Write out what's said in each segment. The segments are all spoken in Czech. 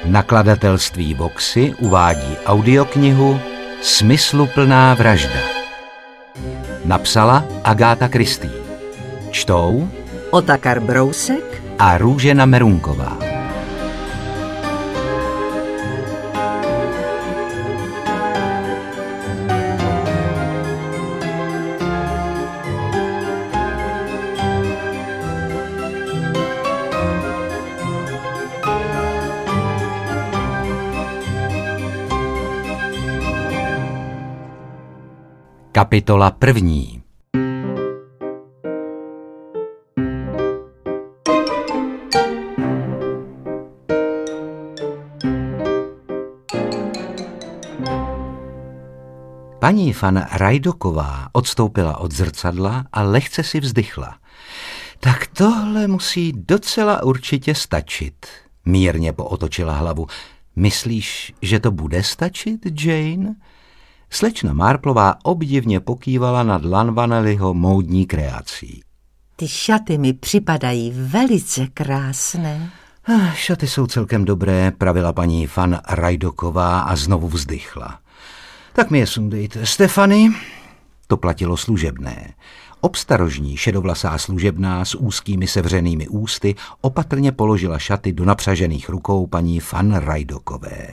Nakladatelství Voxy uvádí audioknihu Smysluplná vražda. Napsala Agáta Christie. Čtou Otakar Brousek a Růžena Merunková. Kapitola 1. Paní van Rajdoková odstoupila od zrcadla a lehce si vzdychla. Tak tohle musí docela určitě stačit. Mírně pootočila hlavu. Myslíš, že to bude stačit, Jane? Slečna Marplová obdivně pokývala nad Lanvanelliho módní kreací. Ty šaty mi připadají velice krásné. Šaty jsou celkem dobré, pravila paní van Rajdoková a znovu vzdychla. Tak mi je sundejte, Stefany. To platilo služebné. Obstarožní šedovlasá služebná s úzkými sevřenými ústy opatrně položila šaty do napřažených rukou paní van Rajdokové.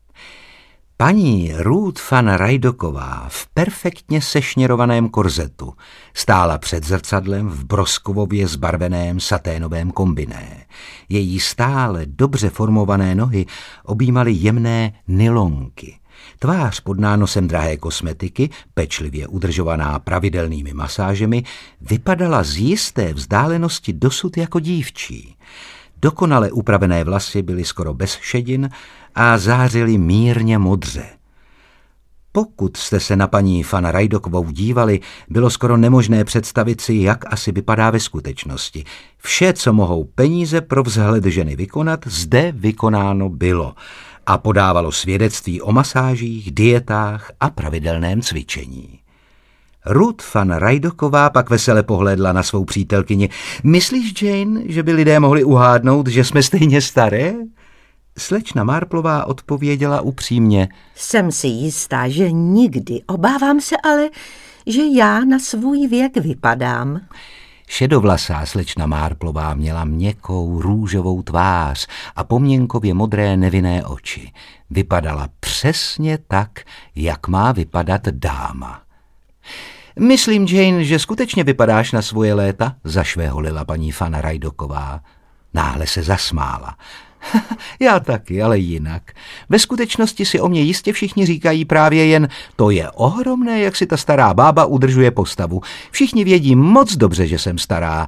Paní Ruth van Rajdoková v perfektně sešněrovaném korzetu stála před zrcadlem v broskovově zbarveném saténovém kombiné. Její stále dobře formované nohy objímaly jemné nylonky. Tvář pod nánosem drahé kosmetiky, pečlivě udržovaná pravidelnými masážemi, vypadala z jisté vzdálenosti dosud jako dívčí. Dokonale upravené vlasy byly skoro bez šedin a zářily mírně modře. Pokud jste se na paní van Rajdokovou dívali, bylo skoro nemožné představit si, jak asi vypadá ve skutečnosti. Vše, co mohou peníze pro vzhled ženy vykonat, zde vykonáno bylo a podávalo svědectví o masážích, dietách a pravidelném cvičení. Ruth van Rajdoková pak vesele pohlédla na svou přítelkyni. Myslíš, Jane, že by lidé mohli uhádnout, že jsme stejně staré? Slečna Marplová odpověděla upřímně. Jsem si jistá, že nikdy. Obávám se ale, že já na svůj věk vypadám. Šedovlasá slečna Marplová měla měkkou růžovou tvář a poměnkově modré nevinné oči. Vypadala přesně tak, jak má vypadat dáma. Myslím, Jane, že skutečně vypadáš na svoje léta, zašvéholila paní van Rajdoková. Náhle se zasmála. Já taky, ale jinak. Ve skutečnosti si o mě jistě všichni říkají právě jen, to je ohromné, jak si ta stará bába udržuje postavu. Všichni vědí moc dobře, že jsem stará.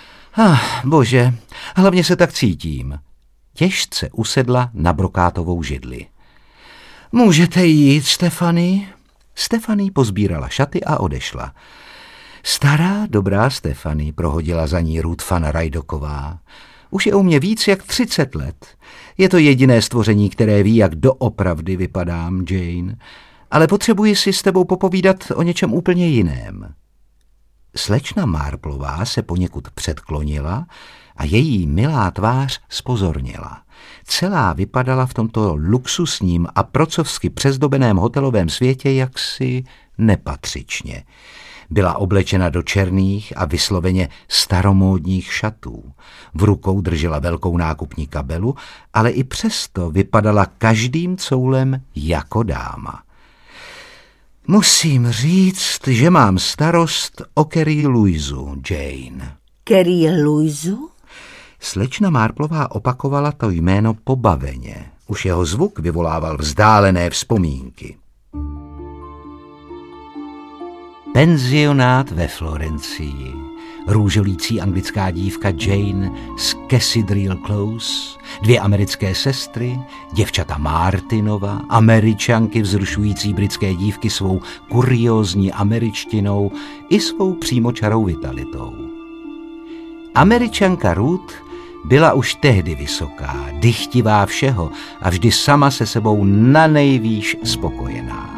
Bože, hlavně se tak cítím. Těžce usedla na brokátovou židli. Můžete jít, Stefany? Stefany pozbírala šaty a odešla. Stará, dobrá Stefany, prohodila za ní Ruth van Rajdoková. Už je u mě víc jak 30 let. Je to jediné stvoření, které ví, jak doopravdy vypadám, Jane. Ale potřebuji si s tebou popovídat o něčem úplně jiném. Slečna Marplová se poněkud předklonila a její milá tvář zpozorněla. Celá vypadala v tomto luxusním a procovsky přezdobeném hotelovém světě jaksi nepatřičně. Byla oblečena do černých a vysloveně staromódních šatů. V rukou držela velkou nákupní kabelu, ale i přesto vypadala každým coulem jako dáma. Musím říct, že mám starost o Carrie Louisu, Jane. Carrie Louisu? Slečna Marplová opakovala to jméno pobaveně. Už jeho zvuk vyvolával vzdálené vzpomínky. Penzionát ve Florencii, růžolící anglická dívka Jane z Cathedral Close, 2 americké sestry, děvčata Martinova, Američanky vzrušující britské dívky svou kuriózní američtinou i svou přímočarou vitalitou. Američanka Ruth byla už tehdy vysoká, dychtivá všeho a vždy sama se sebou nanejvýš spokojená.